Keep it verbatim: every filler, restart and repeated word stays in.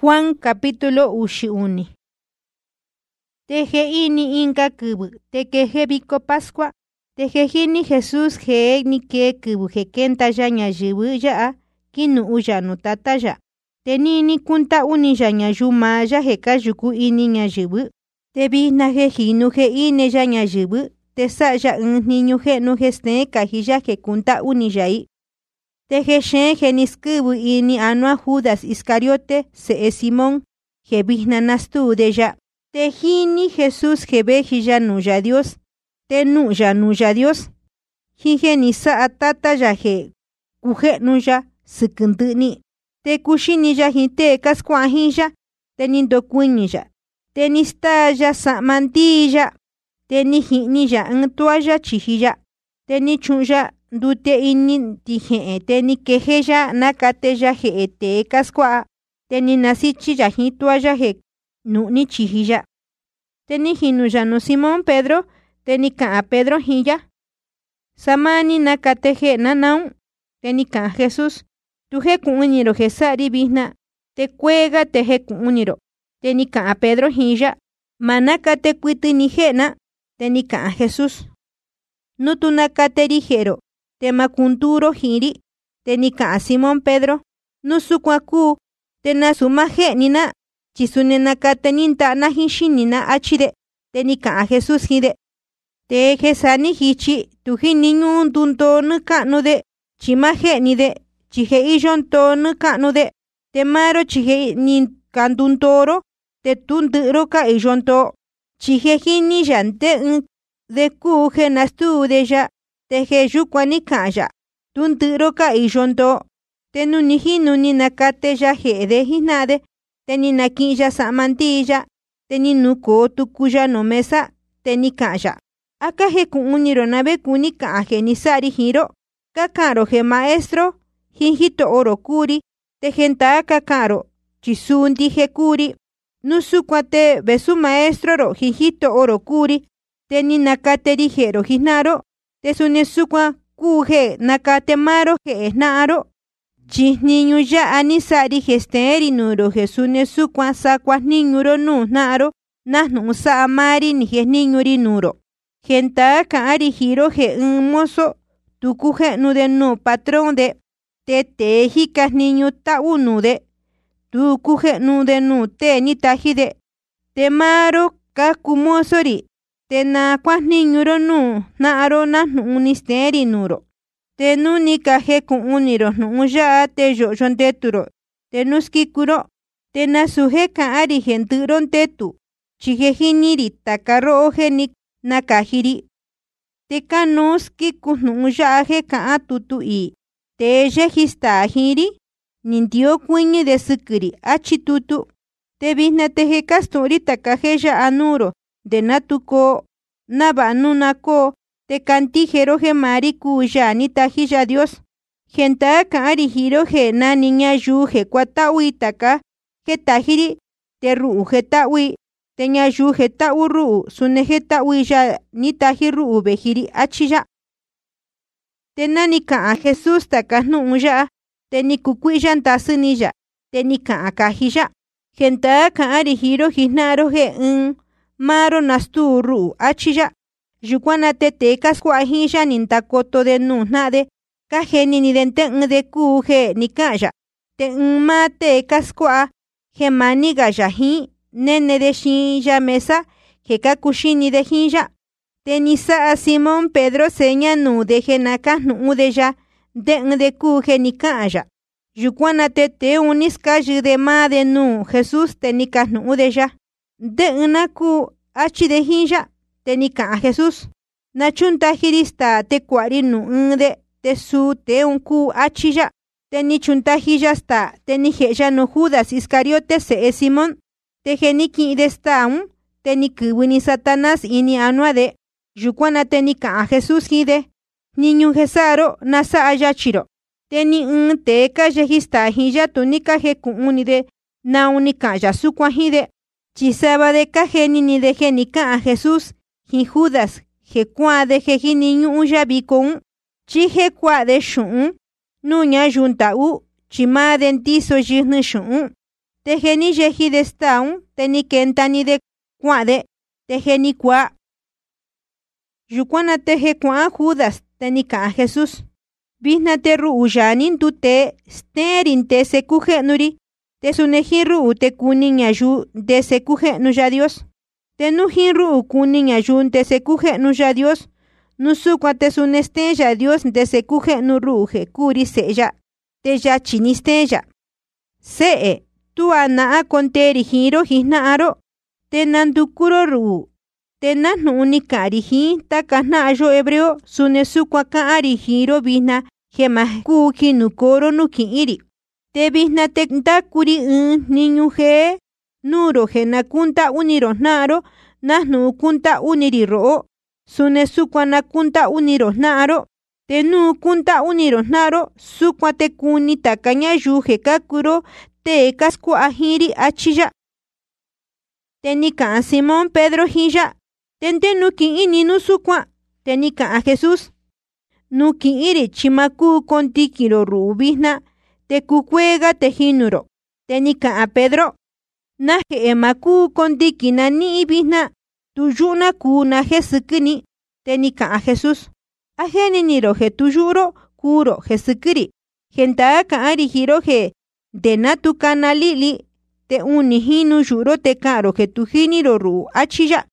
Juan capítulo uxiuni. Teje ini inka kubu, tekeje biko Pascua, tejejini Jesús je ni ke kubu je kenta ya ñayibu ya kinu uya no tata ya. Tenini kunta uni ya ñayuma ya je kayuku ini ñayibu. Te bina je hinu je ine ya ñayibu, te sa ya un niño je no geste kajilla je kunta uni ya i. Teje shen je niskubu ini anua Judas Iscariote se es Simón, je bina nastu de ya. Tejini Jesús je beji ya no ya Dios, te nu ya no ya Dios. Jije ni sa atata ya je kuje nu ya sikunduni. Te kushini ya jinte kaskuahin ya, te nindo kuini ya. Te nista ya samanti ya, te ni hini ya entua ya chihi ya. Te ni chun ya dute ini tije te ni keje ya nakate ya je te kaskua. Te ni nasichi ya hitua ya je nu ni chihi ya. Te ni hinu ya no Simón Pedro, te ni ka a Pedro hiya. Samani nakate je nanaun, te ni ka Jesús. Tu je kuniro je sari bihna, te cuega te je kuniro. Te ni ka a Pedro hiya. Manakate kuiti ni jena, te ni ka a Jesús. No tu nakate ligero, te makunturo hiri, te ni ka a Simón Pedro. No sukwaku, te nasuma je nina. Chisune nakate ninta na hishinina achide, te ni ka a Jesús hide. Te jesani hichi, tu hininun tunto nuka nude, chimaje nide, chije ijon to nuka nude, te maro chije nin kantuntoro, te tunduro ka ijon to, chije hini jante un, de kuje nastu de ya, te jejukwani kaya, tunduro ka ijon to, te nunihinu ni nakate ya je de hinade, te ni nakilla samantilla, te ni nuko tukuya no mesa, te ni kaya. Aka je kuniro nabe kuni kaje ni sari hiro, kakaro je maestro, hinjito oro kuri, te genta kakaro, chisundi je kuri, nusukwate besu maestro ro hinjito oro kuri, te ni nakate ligero hinaro, te sunesukwa kuje nakate maro je esnaro, chis niño ya anisari gesteri nuro jesune sukwa sakwa niñuro nu naro, nasnu sa amari ni jes niñuri nuro. Genta kaari giro je un mozo, tu kuje nu de nu patrón de, te te jikas niño ta unu de, tu kuje nu de nu te ni tajide, te maro kakumosori, te na kwas niñuro nu, naro nasnu unisteri nuro. Te nuni kaje kun uniro nu ya te yo yonteturo, te nuskikuro, te nasuje kaari genturon tetu, chije hiniri takaro ojenik nakajiri. Te kanuski kunu ya je ka tutu i, te jehista hiri, nindio kuini de sukuri achitutu, te bisna te je kasturi takaje ya anuro, de natuko, naba nunako, te cantijero je mariku ya ni tajilla Dios. Genta kaari giro je na niña yu je kwatawi taka, je tajiri, te ru je tawi, te ña yu je tawu ru, sune je tawi ya ni tajiru bejiri achilla. Te nani ka a Jesús taka nu ya, te ni kukuyan tasunilla, te ni ka a kajilla. Genta kaari giro gisnaro je un, maro nastu ru achilla. Yukwana te te kaskuahisha nintakoto de nu nade, kajeni ni dente de kuje ni kaya. Te ma te kaskua, je maniga yahi, nene de shin ya mesa, je kakushini de hinja. Te nisa a Simón Pedro seña nu de genaka nu de ya, de de kuje ni kaya. Yukwana te te unis kaji de ma de nu, Jesús te nika nu de ya. De naku achi de hinja. Te ni ka Jesús. Na chunta jirista te kuari nu de, te su te un ku achilla. Te ni chunta hijasta, te ni jeja no Judas Iscariote se es Simón. Te geniki de staun, te ni kuwini Satanás ini anua de. Yukwana te ni ka Jesús hide. Niñu jesaro nasa ayachiro. Te ni un te ka jehista hija tunika je kuuni de, na unika ya sukwa hide. Chisaba de ka geni ni de genika a Jesús. Hi Judas, je kwa de je hi niño uya bikon, chi je kwa de shun, nuña junta u, chi ma dentiso jihnu shun, Te jeni yeji de staun, te ni kentani de kuade, te jeni kua. Yukuana te je kuan Judas, te ni kaan Jesús. Vihna te ru'u yanin tu te sterin te se kujenuri, te sunejin ru'u te kunin yayu de se kujenu ya Dios. Te nujin ru'u kunin yayu te se kujenu ya Dios. Nusukwa te sunesten ya Dios de se kujenu ru'u je kuri se ya, te ya chinisten ya. Se tu ana konteri hiro hihna aro, te nandukuro ru'u. Te nahnu unikari hi ta kahna ayo hebreo sunesukwa kaari hiro vihna jema kuki nukoro nuki iri. Te vihna te ntakuri un niñu je nuro je nakunta uniro naro nahnu kunta uniri ro. Sunesukwa nakunta uniro naro. Te nu kunta uniro naro sukwa te kuni takanya yu je kakuro te kasku ahiri achiya. Te ni kaan Simón Pedro hiya. Tente nuki ini nusukwa, te ni kaan Jesús. Nuki iri chimaku kontikiro rubihna, te kukuega te hinuro, te ni kaan Pedro. Naje emaku kontikina ni ibihna, tuyuna ku naje sukini, te ni kaan Jesús. Ajeni niro je tuyuro, kuro je sukiri. Genta kaari hiro je, de natu kanalili, te unihinu yuro te karo je tujiniro ru achiya.